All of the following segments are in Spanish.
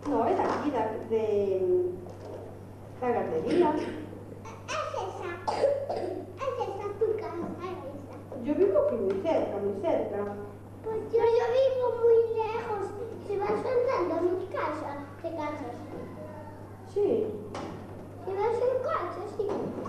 No, es de aquí, de la guardería. Es esa tu casa, esa. Yo vivo aquí muy cerca, muy cerca. Pues yo vivo muy lejos. Si vas andando a mi casa, te cansas. Sí. Si vas en coche, sí.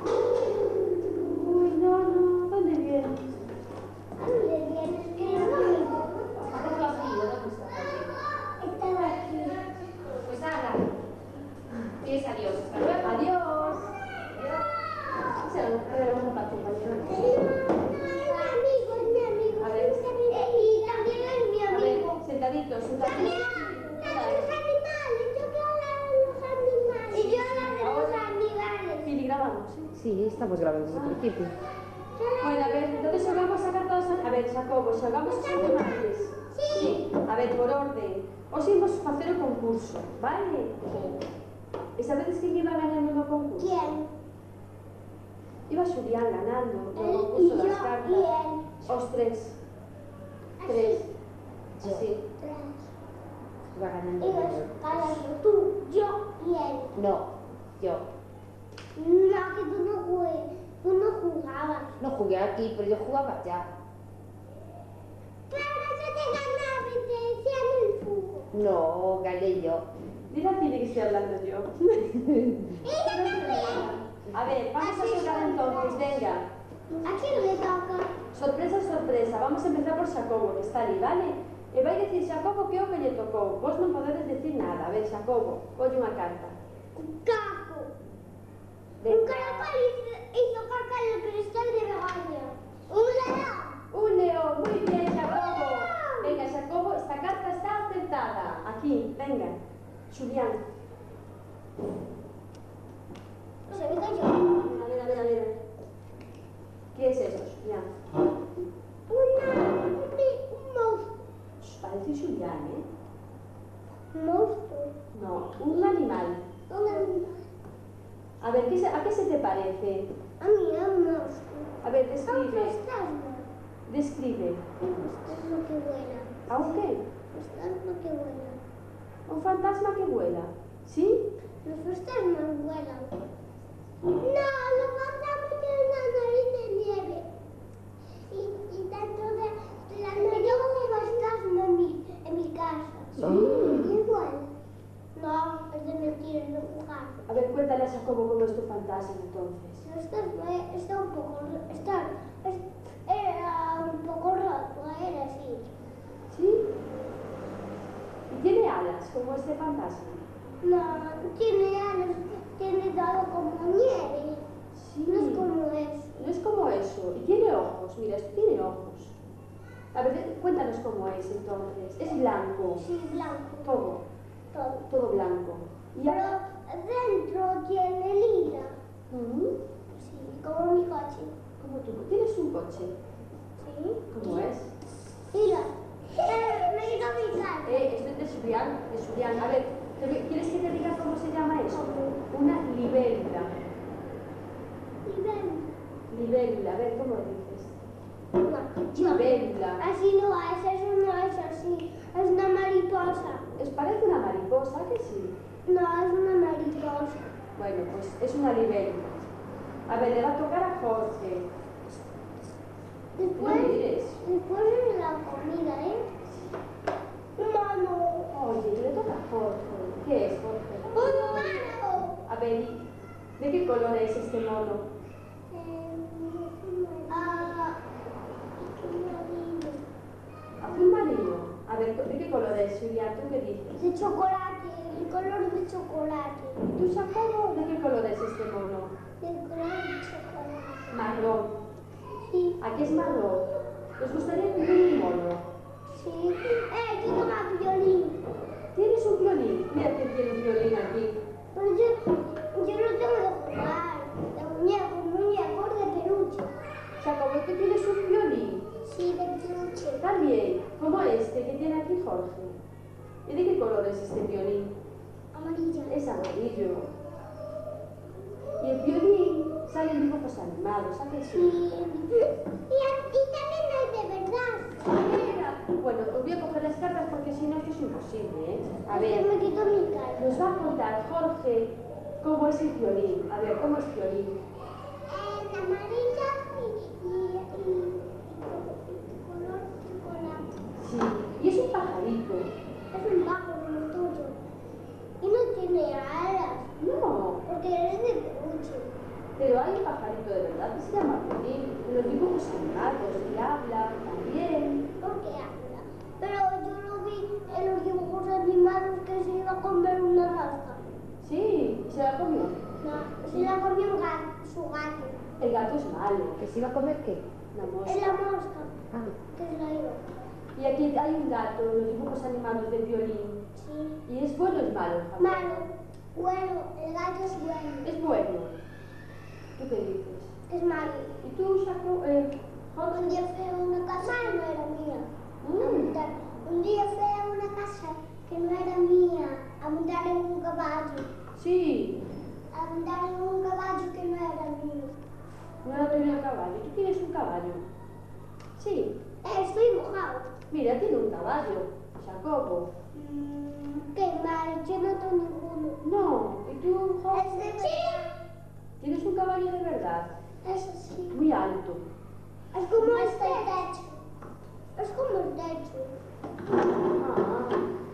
Uy, no, no, ¿dónde vienes? ¿A dónde vienes? Que no me Hace frío, ¿dónde está Javier? estaba aquí. Pues nada. Dices adiós. Hasta luego. Adiós. Sí, a ver, vamos a compañero. Es mi amigo. A ver. Y también es mi A amigo. ver, sentaditos, sentaditos. Los animales, yo quiero hablar de los animales. Y yo hablar de los animales. ¿Y grabamos? Sí, estamos grabando desde el principio. Bueno, a ver, entonces xogamos a sacar todos... A ver, Jacobo, xogamos os animales. Sí. A ver, por orden. Hoxe imos facer o concurso, vale? E sabedes quen iba ganando no concurso? ¿Quién? Iba Xulián ganando no Él y concurso yo das cartas. y él. Os tres. Tres. Así. Tres. Va ganando. Y los ganando tú, yo y él. No, yo. No, que tú no jugabas. No jugué aquí, pero yo jugaba ya. Claro, yo te ganaba y te decía en el fútbol. No, gané yo. Dile a Pili que estoy hablando yo. Ella también. A ver, vamos a xogar entonces, venga. ¿A quién le toca? Sorpresa, sorpresa. Vamos a empezar por Xacobo, que está ali, vale? E vai dicir Xacobo que é o que lle tocou. Vos non podedes decir nada. A ver, Xacobo, colle unha carta. Caco. Un Venga. caracol hizo caca en el cristal de Begoña. Un león. Un león, muy bien, Xacobo. Venga, Xacobo, esta carta está acertada. Aquí, venga. Xulián. Se me cayó. A ver. ¿Qué es eso, Xulián? Un monstruo. Parece Xulián, ¿eh? Monstruo. No, un animal. Un animal. A ver, ¿a qué se te parece? A mí es un monstruo. A ver, A un describe. fantasma. Describe. Es lo que vuela. ¿A un qué? Es lo que vuela. Un fantasma que vuela. ¿Sí? Los fantasmas vuelan. No, los fantasmas tienen una nariz de nieve. Y dentro de la nariz tengo un fantasma en mi casa. Sí. Igual. No, es de mentir, es de jugar. A ver, cuéntale a Jacobo cómo es tu fantasma entonces. Está un poco... Era un poco roto, era así. ¿Sí? ¿Y tiene alas como este fantasma? No, tiene alas, tiene todo como nieve. Sí. No es como eso. No es como eso. Y tiene ojos. Mira, esto tiene ojos. A ver, cuéntanos cómo es entonces. Es blanco. Sí, blanco, Todo. todo. Todo blanco. Y Pero dentro tiene lila. Ujú. Sí, como mi coche. Como tú. ¿Tienes un coche? Sí. ¿Cómo es? Mira. Me quitó mi cara. Esto es de Julián. De Julián. A ver, ¿quieres que te diga cómo se llama eso? Una libélula. Y ven. Libélula. A ver, ¿cómo dices? No, Libélula. así no es, eso no es así. Es una mariposa. ¿Os parece una mariposa que sí? No, es una mariposa. Bueno, pues es una libélula. A ver, le va a tocar a Jorge. Después, No mires. después de la comida, ¿eh? Humano. Oye, le toca a Jorge. ¿Qué es Jorge? ¡Humano! A ver, ¿de qué color es este mono? Azul marino. A ver, ¿de qué color es, Julia? ¿Tú qué dices? De chocolate, el color de chocolate. ¿Tú, Jacobo, de qué color es este mono? El color de chocolate. Marrón. Sí, ¿A qué es marrón? ¿Os gustaría tener un mono? sí. Yo toco violín. ¿Tienes un violín? Mira que tiene un violín aquí. Pero yo no tengo de jugar. De muñecos de peluche. Jacobo, ¿tú tienes un violín? Sí, de peluche. También, como este que tiene aquí Jorge. ¿Y de qué color es este violín? Amarillo. Es amarillo. Y el violín salen dibujos animados, ¿a que Sí. sí? Y también hay de verdad. Bueno, os voy a coger las cartas porque si no esto es imposible, ¿eh? A Es que ver, me quito mi cara. Jorge, ¿cómo es el violín? A ver, ¿cómo es violín? La amarilla y color chocolate. Sí, y es un pajarito. Es un pájaro como tuyo. Y no tiene alas, No, porque eres de peluche. pero hay un pajarito de verdad que se llama violín. En los dibujos animados y habla también. ¿Por qué habla? Pero yo lo vi en los dibujos animados que se iba a comer una mosca. Sí, se la comió. No, se la comió su gato. El gato es malo. ¿Que se iba a comer qué? La Es la mosca. mosca, Ah, que es la yo. Y aquí hay un gato en los dibujos animados de violín. Sí. ¿Y es bueno o es malo? Jacobo? Malo. Bueno, el gato es bueno. Es bueno. ¿Tú qué dices? Es malo. ¿Y tú, Jacobo? Jorge? Un día fui a una casa que no era mía. A Mm. montar. Un día fui a una casa que no era mía a montar en un caballo. Sí, A montar en un caballo que no era mío. no era tuyo el caballo. ¿Tú tienes un caballo? Sí. Estoy mojado. Mira, tiene un caballo, Jacobo. Qué mal, yo no tengo ninguno. No. ¿Y tú, Jorge? Es de verdad. ¿Tienes un caballo de verdad? Eso sí. Muy alto. Es como este techo. Es como el techo. Ah.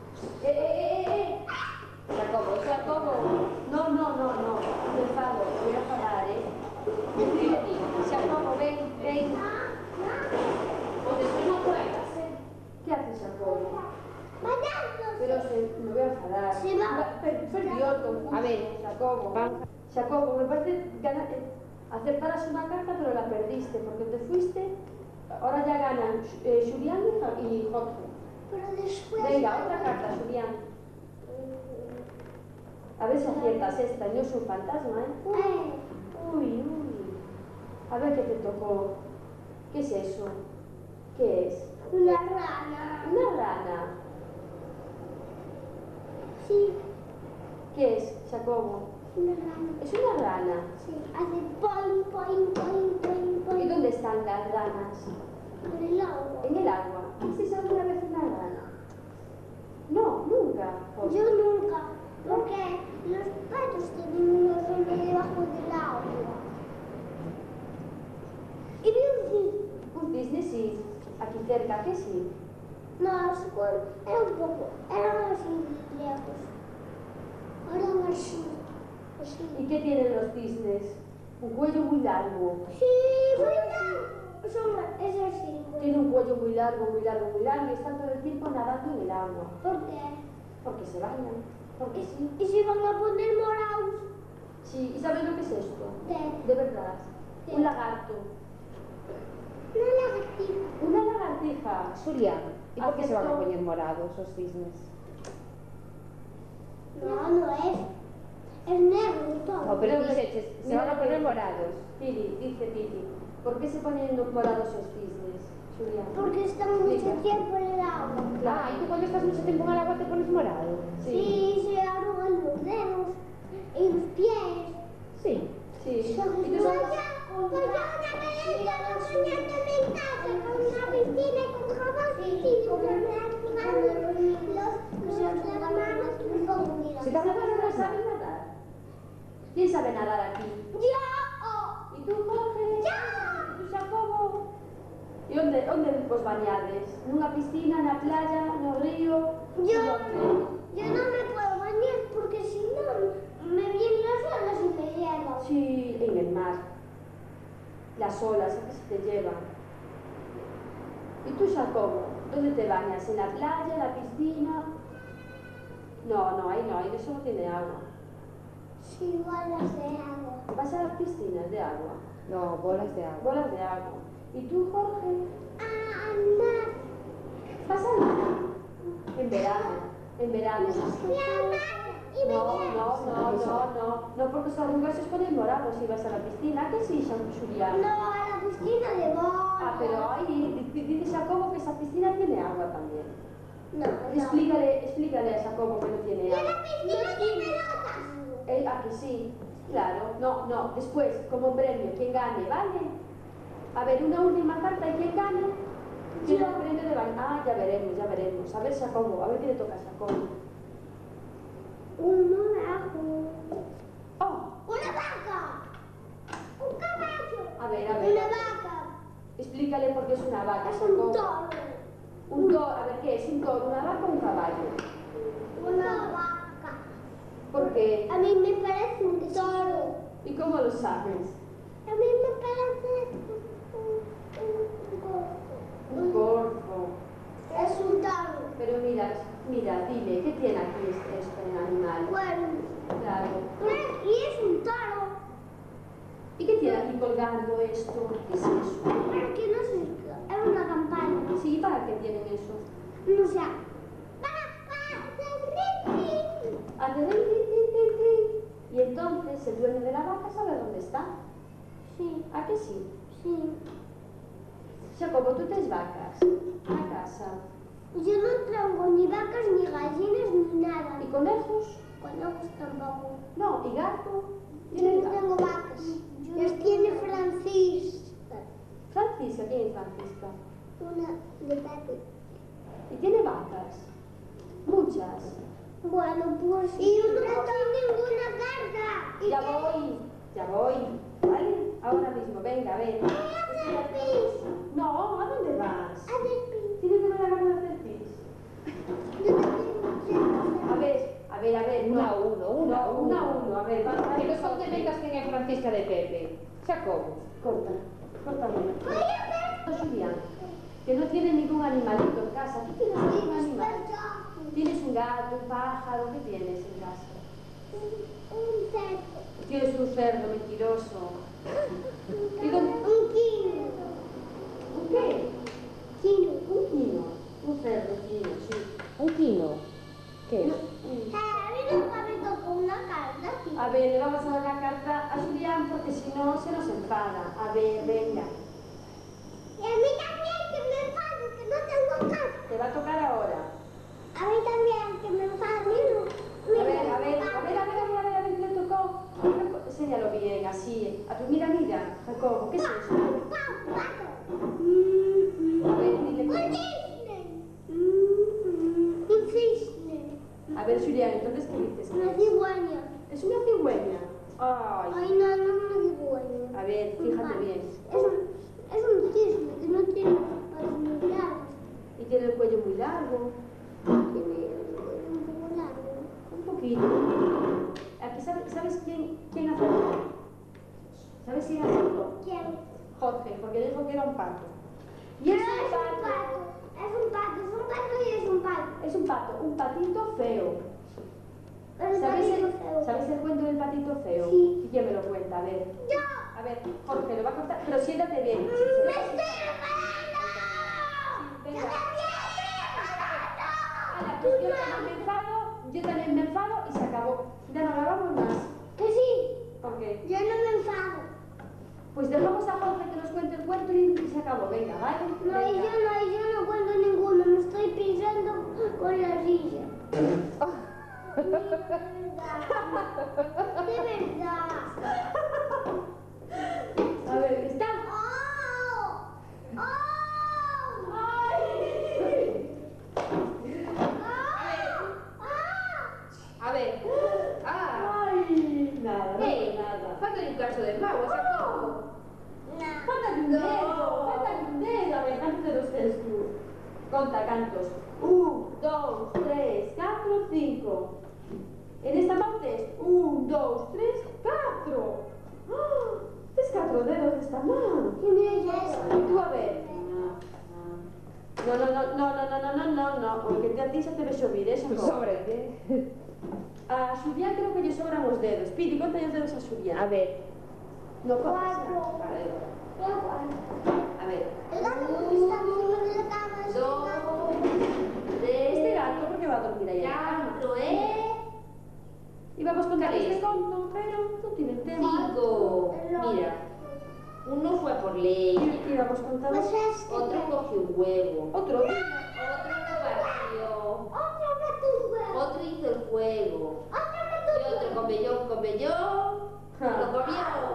Jacobo, Jacobo. No, no, no, no. Me enfado. Voy a parar, Jacobo, ven, ven. O después no juegas. ¿Qué haces, Jacobo? Vayamos. Pero me voy a enfadar. Sí, va. Perdió confuso. A ver, Jacobo. Jacobo, me parece acertaras una carta, pero la perdiste porque te fuiste. Ahora ya ganan Julián y Jorge. Pero después. Venga, otra carta, Julián. A ver si aciertas esta, no es un fantasma, ¿eh? Uy, uy. A ver qué te tocó. ¿Qué es eso? ¿Qué es? Una rana. Una rana. Sí, ¿Qué es, Jacobo? una rana. Es una rana. Sí, hace poing, poing, poing, poing, ¿Y poing. dónde están las ranas? En el agua. En el agua. ¿Viste alguna vez una rana? No, nunca. Jorge. Yo nunca, porque los patos tienen unos hombres debajo del agua. Y vi un cisne. Un cisne sí. Aquí cerca, ¿qué sí? No, era un poco, eran así lejos. Eran así, ¿Y así. qué tienen los cisnes? Un cuello muy largo. Sí, muy largo. Es así. Tiene un cuello muy largo, muy largo, muy largo y están todo el tiempo nadando en el agua. ¿Por qué? Porque se bañan. Porque sí. ¿Y si van a poner morados? Sí, ¿y sabes lo que es esto? ¿Qué? De verdad. ¿Qué? Un lagarto. Una lagartija. Una lagartija. Julián, ¿y por qué se van a Acepto. poner morados los cisnes? No, no es. Es negro todo. No, pero Mira, dices, se mira van a lo poner que- morados. Pili, dice Pili. ¿Por qué se ponen morados los cisnes, Julián? Porque están mucho Explica. tiempo en el agua. Ah, ¿y tú cuando estás mucho tiempo en el agua te pones morado? Sí, se arrugan los dedos y los pies. Sí. Sí. ¿Y tú Pues sabes? yo una vez estaba bañándome en casa con una piscina y con jabón y con los hermanos y con ¿Se te ¿Sabes hace que no sabe nadar? ¿Quién sabe nadar aquí? ¡Yo! ¿Y tú, Jorge? ¿Y tú, Jacobo? ¿Y onde vos bañades? Nunha piscina, na playa, no río? Yo Onde? no me puedo bañar porque si no me vienen las olas y me llevan. Sí, en el mar. Las olas, ¿a qué se te llevan? ¿Y tú, Jacobo? ¿Dónde te bañas? ¿En la playa, en la piscina? No, ahí eso no tiene agua. Sí, bolas de agua. Vas a las piscinas de agua, No, bolas de agua. bolas de agua. ¿Y tú, Jorge? Al mar. ¿Vas al mar? En verano, en verano. Fui al mar y me No, porque los arrugas se ponen morados si vas a la piscina. ¿A que sí, Julián? No, a la piscina de bolas. Ah, pero ahí dice Jacobo que esa piscina tiene agua también. No. Explícale a Jacobo que no tiene Y a agua. la piscina de pelotas. Ah, que sí, claro. No, después, como premio, quien gane, ¿vale? A ver, una última carta y quien gane. Tiene un premio de baño. Ah, ya veremos. A ver, Jacobo, a ver qué le toca a Jacobo. Un morajo. Explícale por qué es una vaca. Es un toro. Un toro, a ver, ¿qué es? ¿Un toro, una vaca o un caballo? Una vaca. ¿Por qué? A mí me parece un toro. ¿Y cómo lo sabes? A mí me parece Un corzo. Es un toro. Pero mira, dime, ¿qué tiene aquí este animal? Bueno, Claro. y es un toro. ¿Y qué tiene aquí colgando esto? ¿Qué es eso? Pero que no sé, es una campana. Sí, ¿para qué tienen eso? No sé. Para Hace rin, rin, rin, rin, rin. Y entonces el dueño de la vaca sabe dónde está. Sí, ¿A que sí? sí. Jacobo, tú tienes vacas a casa. Yo no tengo ni vacas, ni gallinas, ni nada. ¿Y conejos? Conejos tampoco. No, ¿y gato? Yo ¿Tienes no gato? tengo vacas. Las tiene Francisca. Francisca, ¿quién es Francisca? Una de Pepe. ¿Y tiene vacas? Muchas. Bueno, pues. Y yo no tengo ninguna carta. Ya voy, ¿vale? Ahora mismo, venga, ven. Voy a hacer pis. No, ¿a dónde vas? Hacer pis. Tienes que me la gana de hacer pis. Yo no tengo A ver, Una a uno. a ver, vamos a Que ver. no son de ventas que es Francisca de Pepe. Jacobo. Corta, Voy a ver. Julián, que no tiene ningún animalito en casa. ¿Tú tienes algún animal? ¿Tienes un gato, un pájaro? ¿Qué tienes en casa? Un cerdo. Tienes un cerdo mentiroso. ¿Y dónde? Un quino. ¿Un qué? Quino. Un quino. Un cerdo quino, sí. ¿Un quino? ¿Qué es? A mí nunca me tocó una carta aquí. A ver, le vamos a dar la carta a Julián porque si no se nos enfada. A ver, venga. Y a mí también que me enfado, que no tengo carta. Te va a tocar ahora. A mí también que me enfado. A ver, ¿qué le tocó? Enséñalo bien, así. Mira, Jacobo, ¿qué es eso? A ver, dile Un que... cisne. Un cisne. A ver, Julián, entonces, ¿qué dices? Una cigüeña. Es una cigüeña. Ay. Ay, no, no es una cigüeña. A ver, fíjate bien. Es un cisne que no tiene patas muy largas. Y tiene el cuello muy largo. Tiene el cuello un poco largo. Un poquito. Aquí, ¿sabes quién acertó? ¿Sabes quién acertó? ¿Quién? Jorge, porque dijo que era un pato. Y Pero es un es un pato. Es un pato y es un pato. Es un pato, un patito feo. El patito feo. ¿Sabes el cuento del patito feo? Sí. ¿Quién me lo cuenta? A ver. ¡Yo! A ver, Jorge, lo va a contar, pero siéntate bien. ¡Me estoy enfadando! Venga. ¡Yo también estoy enfadando! Ala, pues yo también me enfado y se acabó. Ya no grabamos más. Que sí, ¿Por qué? yo no me enfado. Pues dejamos a Jorge que nos cuente el cuento y se acabó. Venga, ¿vale? No, y yo no cuento ninguno, me estoy pisando con la silla. De verdad. A ver, ¿está? ¡Oh! ¡Oh! ¡Ay! A ver. ¡Ay! Nada, Hey, nada. falta un caso de mago, Jacobo. Falta un dedo. A ver, ¿cuántos dedos tienes tú? Conta, cantos. 1, 2, 3, 4, 5. En esta parte 1, 2, 3, 4. Tienes 4 dedos esta mano. Y mira ya eso. Tú a ver. No, porque a ti se te ve subir, eso no. Sobre. A Julián creo que lle sobran os dedos. Pidi, conta os dedos a Julián. A ver. No, conta. 4. A ver. El gato porque está encima de la cama. 2, Este 3, gato, ¿por qué va a dormir ahí en la cama? 4, Y vamos con Tres. este conto, pero no tiene tema. 5. Mira, uno fue por leche, Y vamos contando. Pues este. otro cogió un huevo, Otro. otro lo partió, Otro gato huevo. otro hizo el juego, Otro y otro gato con vellón, lo comió.